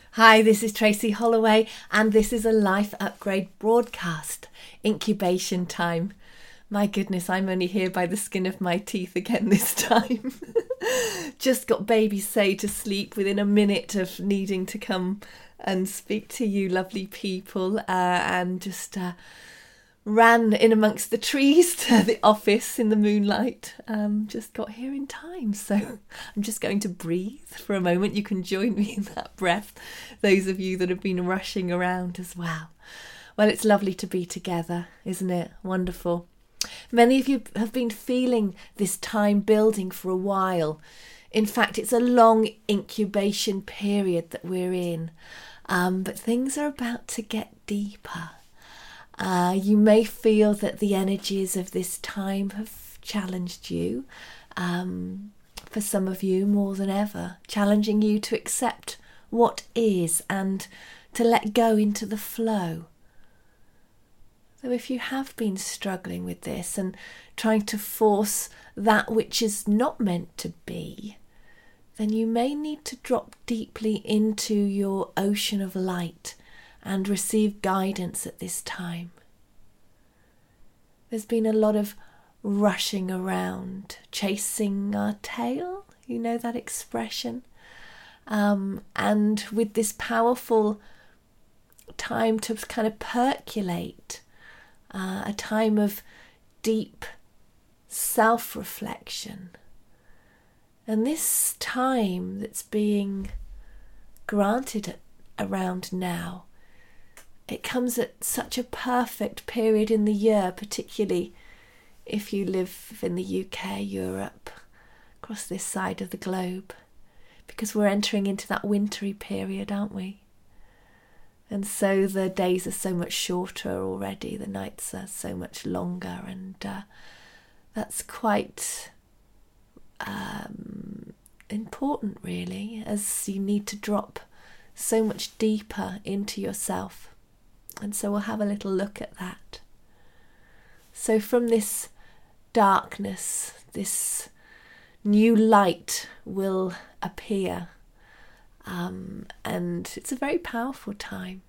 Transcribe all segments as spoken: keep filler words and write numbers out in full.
Hi, this is Tracy Holloway, and this is a Life Upgrade broadcast, incubation time. My goodness, I'm only here by the skin of my teeth again this time. Just got baby Say to sleep within a minute of needing to come and speak to you lovely people, uh, and just uh, ran in amongst the trees to the office in the moonlight. Um, just got here in time, so I'm just going to breathe for a moment. You can join me in that breath, those of you that have been rushing around as well. Well, it's lovely to be together, isn't it? Wonderful. Many of you have been feeling this time building for a while. In fact, it's a long incubation period that we're in, um, but things are about to get deeper. Uh, you may feel that the energies of this time have challenged you, um, for some of you more than ever, challenging you to accept what is and to let go into the flow. So if you have been struggling with this and trying to force that which is not meant to be, then you may need to drop deeply into your ocean of light and receive guidance at this time. There's been a lot of rushing around, chasing our tail, you know that expression? Um, and with this powerful time to kind of percolate, uh, a time of deep self-reflection. And this time that's being granted around now, it comes at such a perfect period in the year, particularly if you live in the U K, Europe, across this side of the globe, because we're entering into that wintry period, aren't we? And so the days are so much shorter already, the nights are so much longer, and uh, that's quite um, important, really, as you need to drop so much deeper into yourself. And so we'll have a little look at that. So from this darkness, this new light will appear. Um, and it's a very powerful time.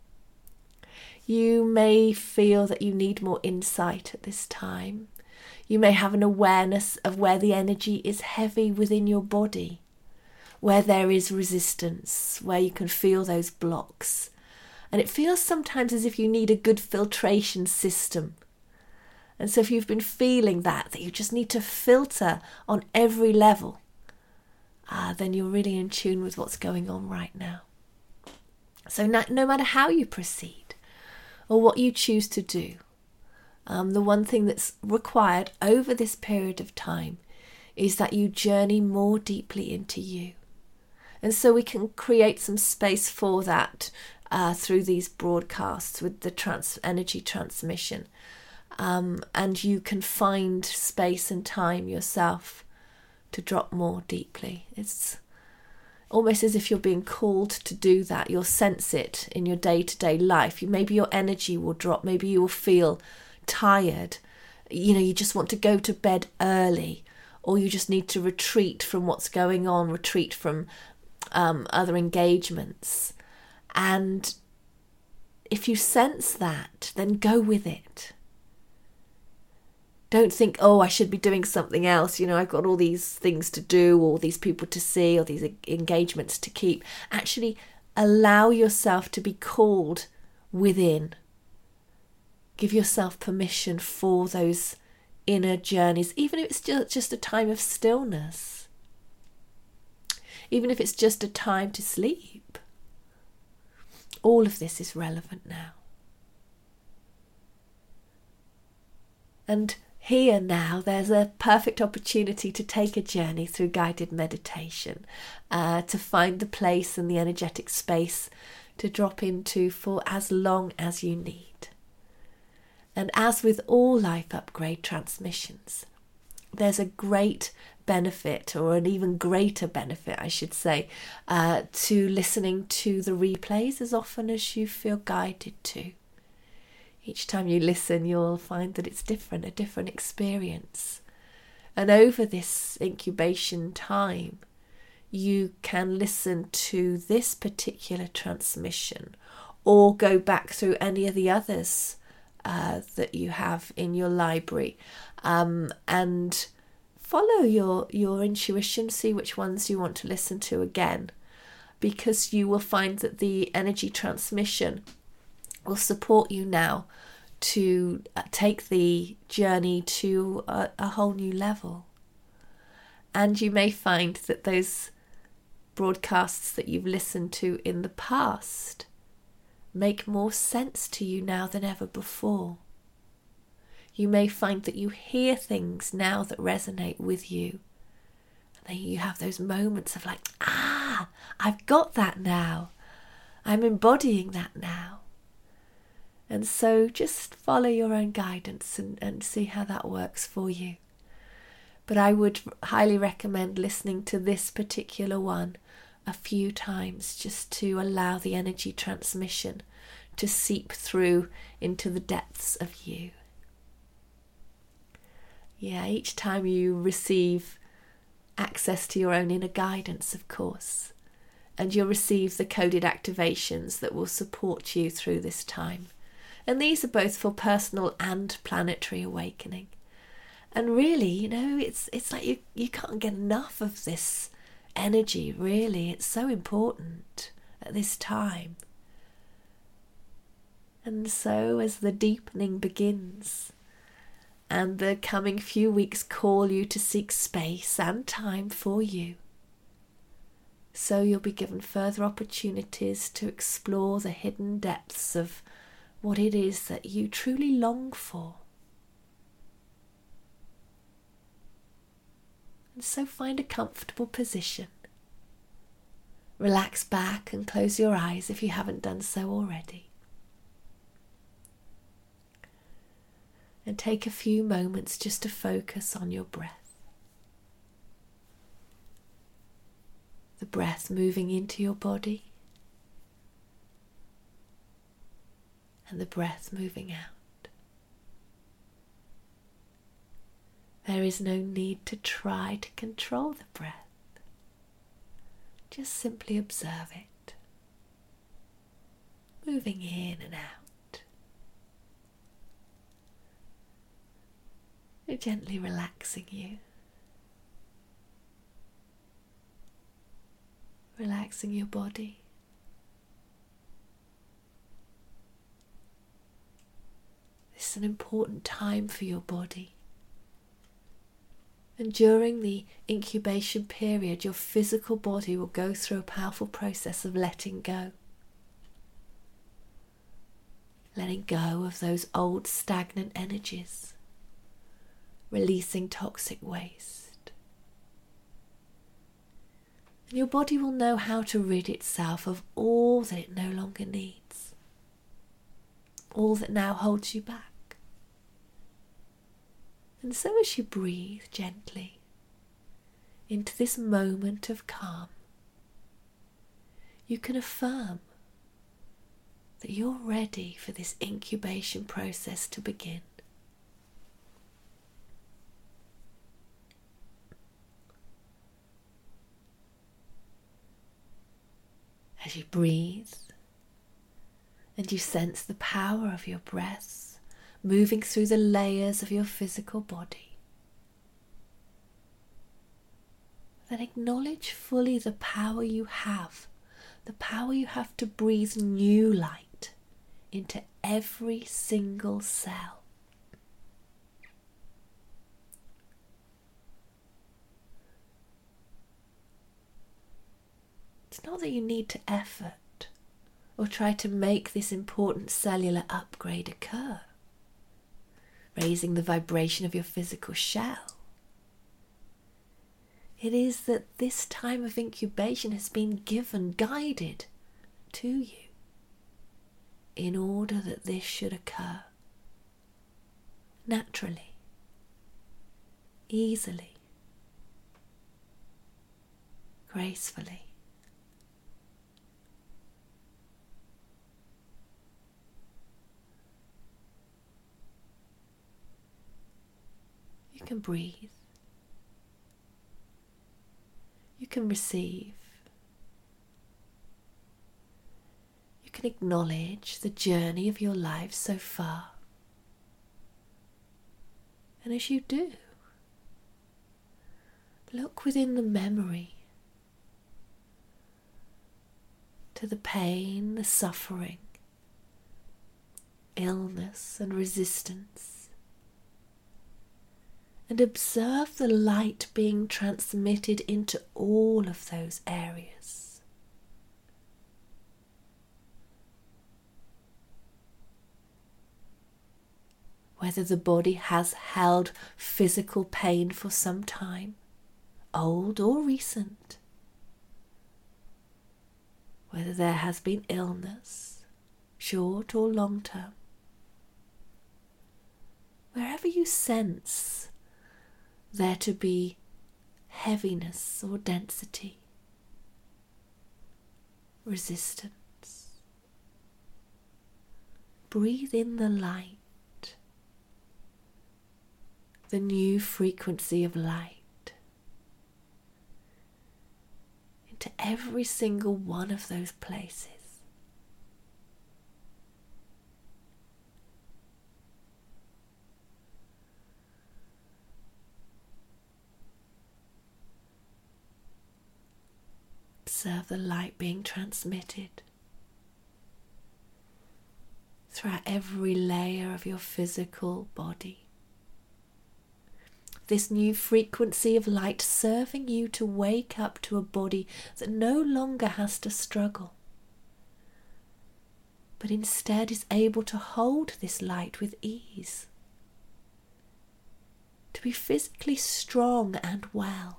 You may feel that you need more insight at this time. You may have an awareness of where the energy is heavy within your body, where there is resistance, where you can feel those blocks. And it feels sometimes as if you need a good filtration system. And so if you've been feeling that, that you just need to filter on every level, uh, then you're really in tune with what's going on right now. So no, no matter how you proceed or what you choose to do, um, the one thing that's required over this period of time is that you journey more deeply into you. And so we can create some space for that Uh, through these broadcasts with the trans- energy transmission. Um, and you can find space and time yourself to drop more deeply. It's almost as if you're being called to do that. You'll sense it in your day-to-day life. You, maybe your energy will drop. Maybe you will feel tired. You know, you just want to go to bed early, or you just need to retreat from what's going on, retreat from um, other engagements. And if you sense that, then go with it. Don't think, oh, I should be doing something else. You know, I've got all these things to do, all these people to see, or these engagements to keep. Actually, allow yourself to be called within. Give yourself permission for those inner journeys, even if it's just a time of stillness. Even if it's just a time to sleep. All of this is relevant now. And here now, there's a perfect opportunity to take a journey through guided meditation, uh, to find the place and the energetic space to drop into for as long as you need. And as with all Life Upgrade transmissions, there's a great benefit, or an even greater benefit, I should say, uh, to listening to the replays as often as you feel guided to. Each time you listen, you'll find that it's different, a different experience. And over this incubation time, you can listen to this particular transmission or go back through any of the others uh, that you have in your library um, and follow your, your intuition, see which ones you want to listen to again, because you will find that the energy transmission will support you now to take the journey to a, a whole new level. And you may find that those broadcasts that you've listened to in the past make more sense to you now than ever before. You may find that you hear things now that resonate with you. And then you have those moments of like, ah, I've got that now. I'm embodying that now. And so just follow your own guidance and, and see how that works for you. But I would highly recommend listening to this particular one a few times just to allow the energy transmission to seep through into the depths of you. Yeah, each time you receive access to your own inner guidance, of course, and you'll receive the coded activations that will support you through this time. And these are both for personal and planetary awakening. And really, you know, it's it's like you, you can't get enough of this energy, really. It's so important at this time. And so as the deepening begins and the coming few weeks call you to seek space and time for you, so you'll be given further opportunities to explore the hidden depths of what it is that you truly long for. And so find a comfortable position. Relax back and close your eyes if you haven't done so already. And take a few moments just to focus on your breath. The breath moving into your body and the breath moving out. There is no need to try to control the breath. Just simply observe it, moving in and out. You're gently relaxing you, relaxing your body. This is an important time for your body. And during the incubation period, your physical body will go through a powerful process of letting go. Letting go of those old stagnant energies. Releasing toxic waste. And your body will know how to rid itself of all that it no longer needs. All that now holds you back. And so as you breathe gently into this moment of calm, you can affirm that you're ready for this incubation process to begin. As you breathe and you sense the power of your breath moving through the layers of your physical body, then acknowledge fully the power you have, the power you have to breathe new light into every single cell. It's not that you need to effort or try to make this important cellular upgrade occur, raising the vibration of your physical shell. It is that this time of incubation has been given, guided to you in order that this should occur naturally, easily, gracefully. You can breathe. You can receive. You can acknowledge the journey of your life so far. And as you do, look within the memory to the pain, the suffering, illness and resistance, and observe the light being transmitted into all of those areas. Whether the body has held physical pain for some time, old or recent, whether there has been illness, short or long term, wherever you sense there to be heaviness or density, resistance, breathe in the light, the new frequency of light, into every single one of those places. Observe the light being transmitted throughout every layer of your physical body. This new frequency of light serving you to wake up to a body that no longer has to struggle, but instead is able to hold this light with ease, to be physically strong and well.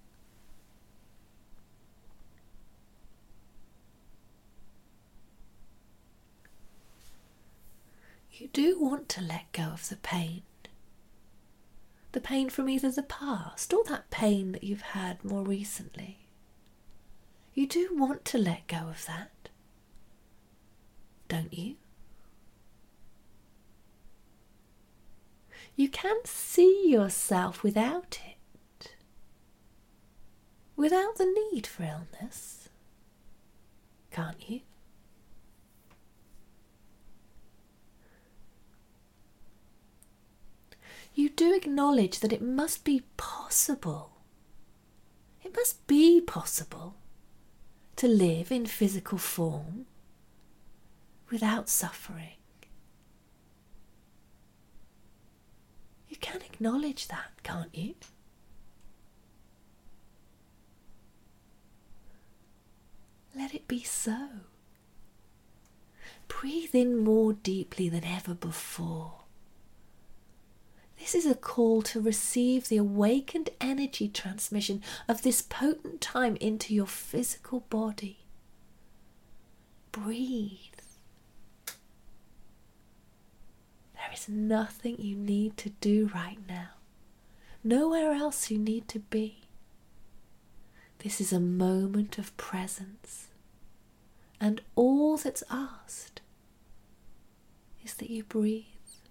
You do want to let go of the pain. The pain from either the past or that pain that you've had more recently. You do want to let go of that, don't you? You can see yourself without it, without the need for illness, can't you? You do acknowledge that it must be possible, it must be possible to live in physical form without suffering. You can acknowledge that, can't you? Let it be so. Breathe in more deeply than ever before. This is a call to receive the awakened energy transmission of this potent time into your physical body. Breathe. There is nothing you need to do right now. Nowhere else you need to be. This is a moment of presence, and all that's asked is that you breathe,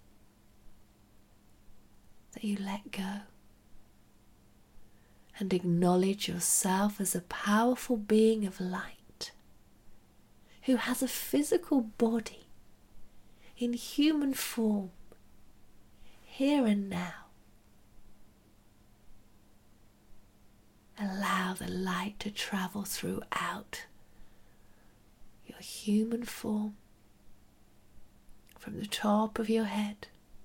that you let go, and acknowledge yourself as a powerful being of light who has a physical body in human form, here and now. Allow the light to travel throughout your human form, from the top of your head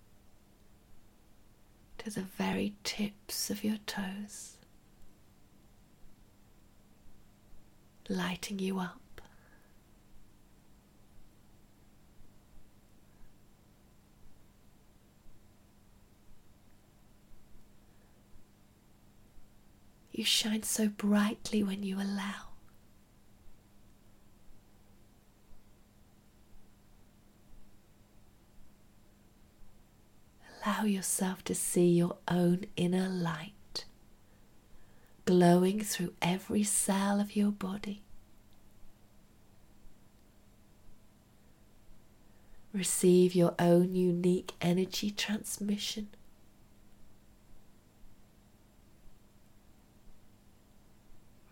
to the very tips of your toes, lighting you up. You shine so brightly when you allow. Allow yourself to see your own inner light glowing through every cell of your body. Receive your own unique energy transmission.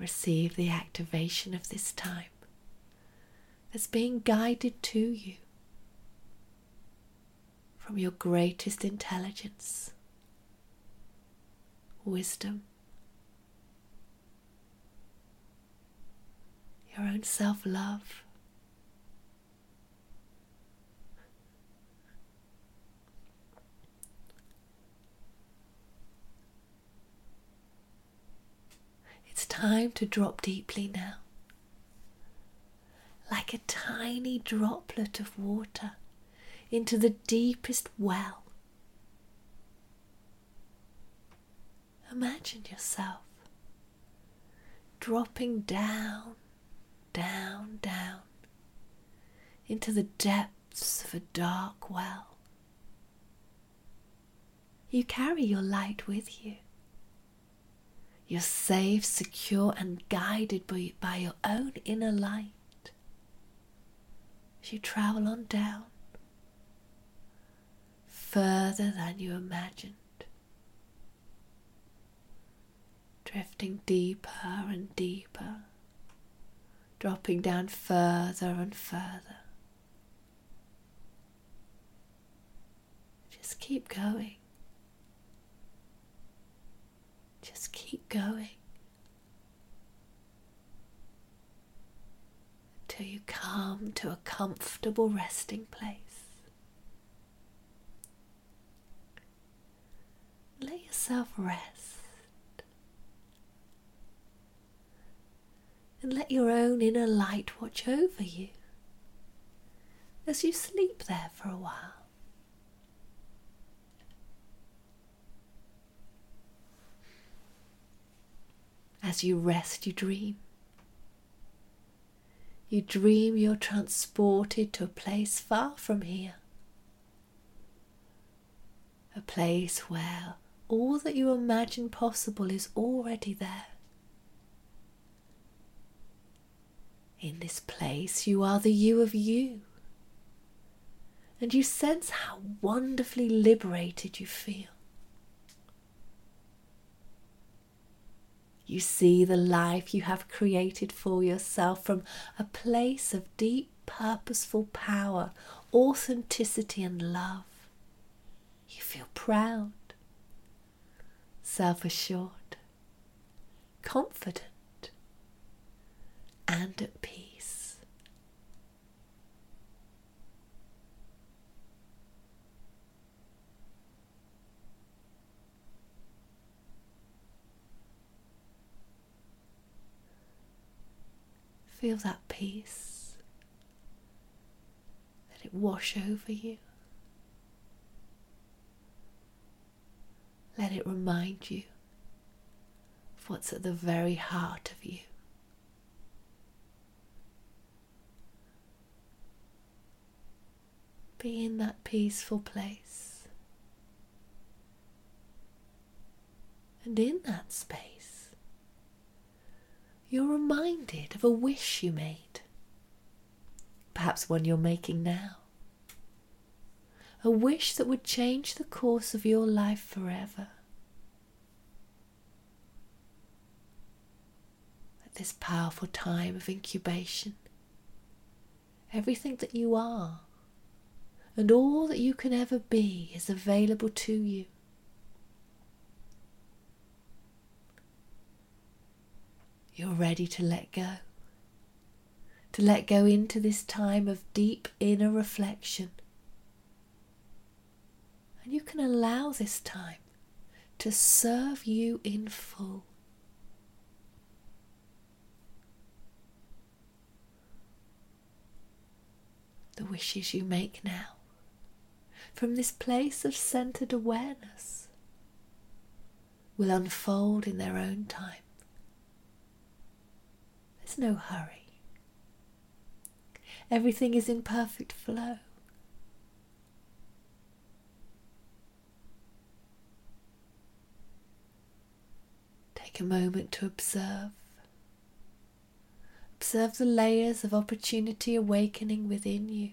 receive the activation of this time as being guided to you from your greatest intelligence, wisdom, your own self-love. It's time to drop deeply now, like a tiny droplet of water into the deepest well. Imagine yourself dropping down, down, down into the depths of a dark well. You carry your light with you. You're safe, secure, and guided by, by your own inner light as you travel on down, further than you imagined, drifting deeper and deeper, dropping down further and further. Just keep going. Just keep going until you come to a comfortable resting place. Let yourself rest and let your own inner light watch over you as you sleep there for a while. As you rest, you dream. You dream you're transported to a place far from here. A place where all that you imagine possible is already there. In this place, you are the you of you. And you sense how wonderfully liberated you feel. You see the life you have created for yourself from a place of deep, purposeful power, authenticity and love. You feel proud, self-assured, confident, and at peace. Feel that peace. Let it wash over you. Let it remind you of what's at the very heart of you. Be in that peaceful place. And in that space, you're reminded of a wish you made, perhaps one you're making now, a wish that would change the course of your life forever. At this powerful time of incubation, everything that you are and all that you can ever be is available to you. You're ready to let go, to let go into this time of deep inner reflection. And you can allow this time to serve you in full. The wishes you make now, from this place of centered awareness, will unfold in their own time. There's no hurry. Everything is in perfect flow. Take a moment to observe. Observe the layers of opportunity awakening within you.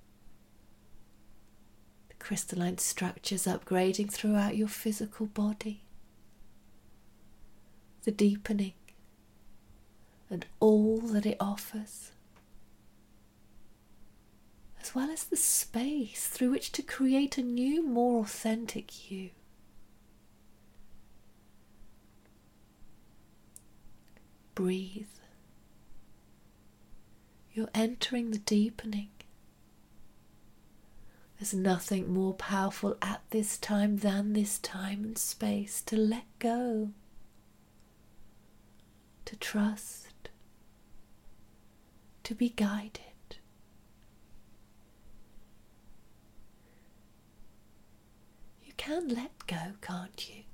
The crystalline structures upgrading throughout your physical body. The deepening and all that it offers, as well as the space through which to create a new, more authentic you. Breathe. You're entering the deepening. There's nothing more powerful at this time than this time and space to let go, to trust, to be guided. You can let go, can't you?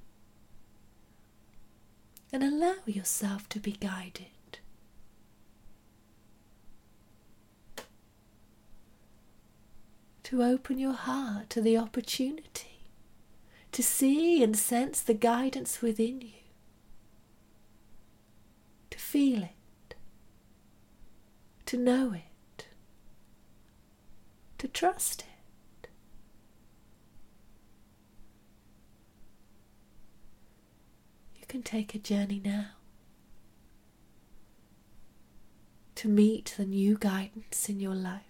And allow yourself to be guided. To open your heart to the opportunity to see and sense the guidance within you, to feel it, to know it, to trust it. You can take a journey now to meet the new guidance in your life.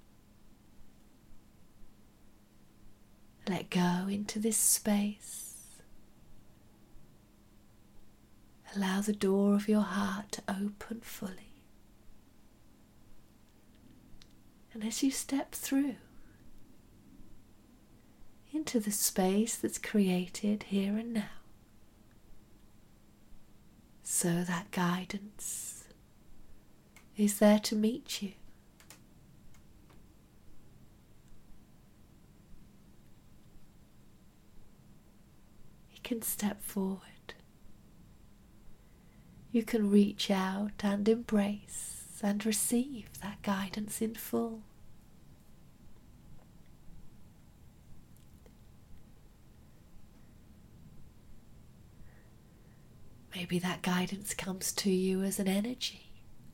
Let go into this space. Allow the door of your heart to open fully. And as you step through into the space that's created here and now, so that guidance is there to meet you. Can step forward. You can reach out and embrace and receive that guidance in full. Maybe that guidance comes to you as an energy,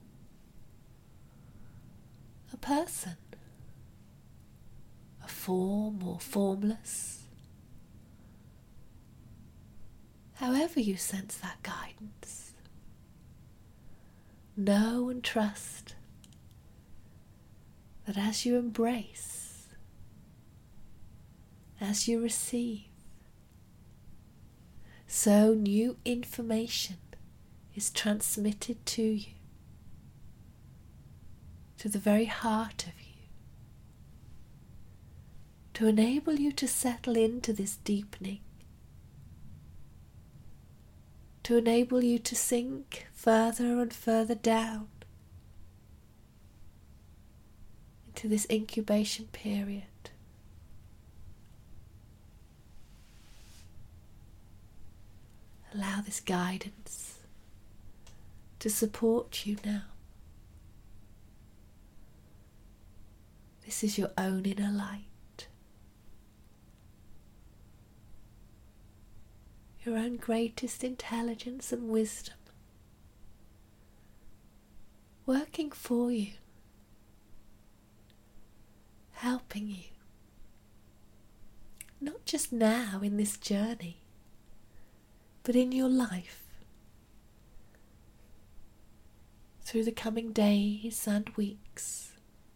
a person, a form or formless. However you sense that guidance, know and trust that as you embrace, as you receive, so new information is transmitted to you, to the very heart of you, to enable you to settle into this deepening, to enable you to sink further and further down into this incubation period. Allow this guidance to support you now. This is your own inner light. Your own greatest intelligence and wisdom, working for you, helping you, not just now in this journey, but in your life, through the coming days and weeks,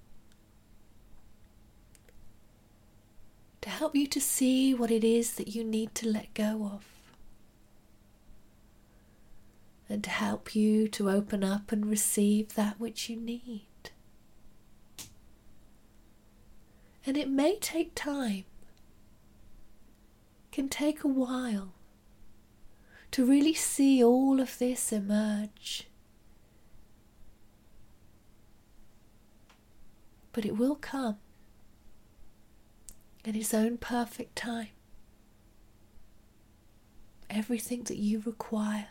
to help you to see what it is that you need to let go of, and to help you to open up and receive that which you need. And it may take time, can take a while to really see all of this emerge. But it will come in its own perfect time. Everything that you require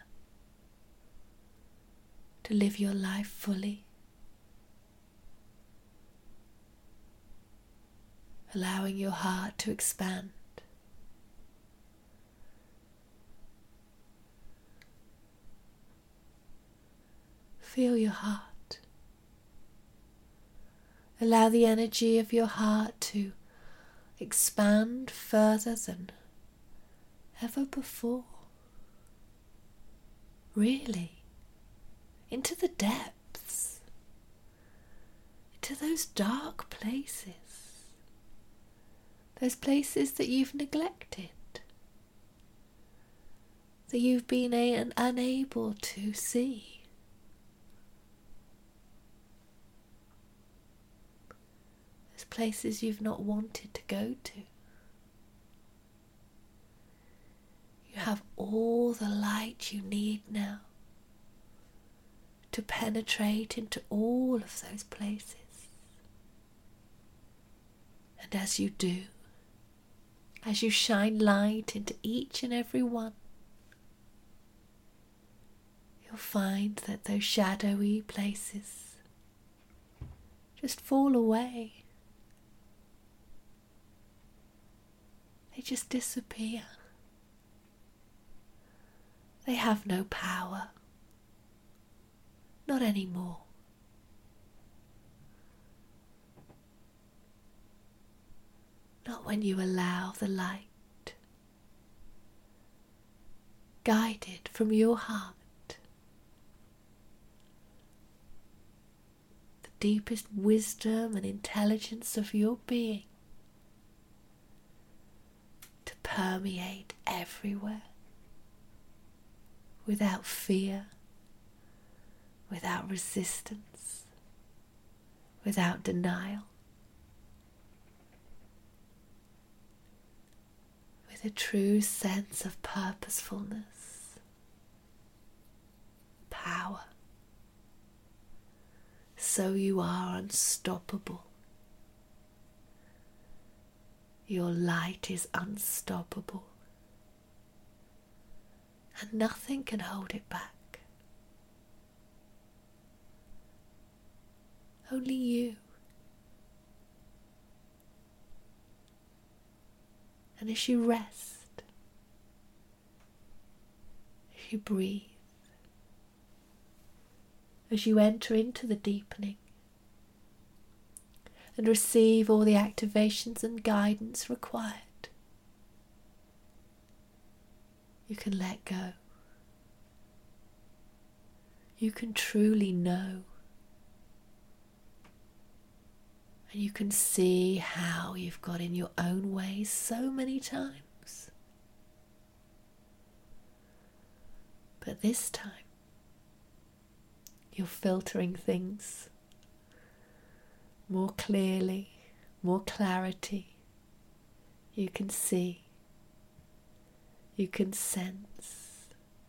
to live your life fully, allowing your heart to expand, feel your heart, allow the energy of your heart to expand further than ever before. Really, into the depths, into those dark places, those places that you've neglected, that you've been a- unable to see. Those places you've not wanted to go to. You have all the light you need now to penetrate into all of those places. And as you do, as you shine light into each and every one, you'll find that those shadowy places just fall away. They just disappear. They have no power. Not anymore. Not when you allow the light, guided from your heart, the deepest wisdom and intelligence of your being, to permeate everywhere. Without fear, without resistance, without denial, with a true sense of purposefulness, power. So you are unstoppable. Your light is unstoppable. And nothing can hold it back. Only you. And as you rest, as you breathe, as you enter into the deepening and receive all the activations and guidance required, you can let go. You can truly know. And you can see how you've got in your own way so many times. But this time, you're filtering things more clearly, more clarity. You can see. You can sense.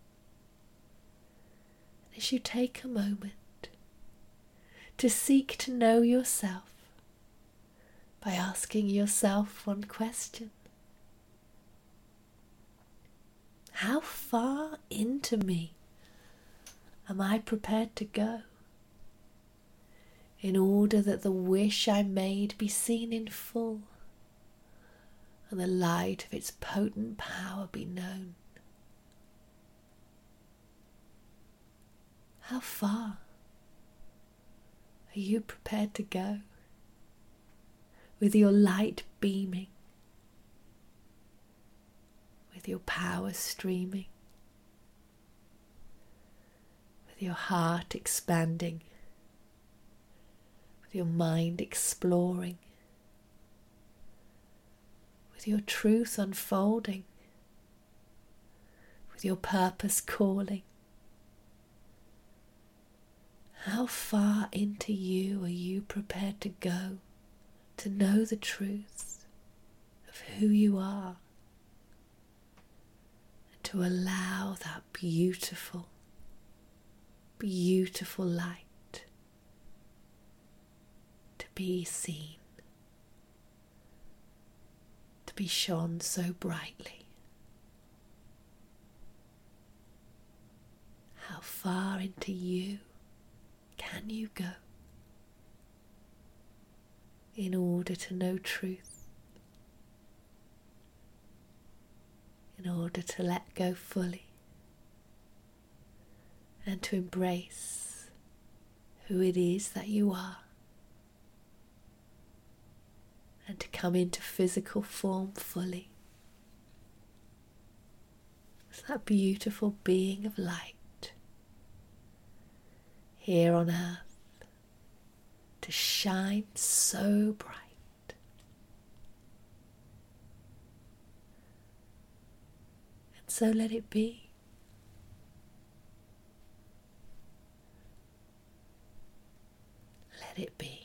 And as you take a moment to seek to know yourself by asking yourself one question: how far into me am I prepared to go in order that the wish I made be seen in full and the light of its potent power be known? How far are you prepared to go with your light beaming, with your power streaming, with your heart expanding, with your mind exploring, with your truth unfolding, with your purpose calling? How far into you are you prepared to go to know the truth of who you are and to allow that beautiful, beautiful light to be seen, to be shone so brightly? How far into you can you go in order to know truth, in order to let go fully and to embrace who it is that you are, and to come into physical form fully as that beautiful being of light, here on earth to shine so bright. And so let it be. Let it be.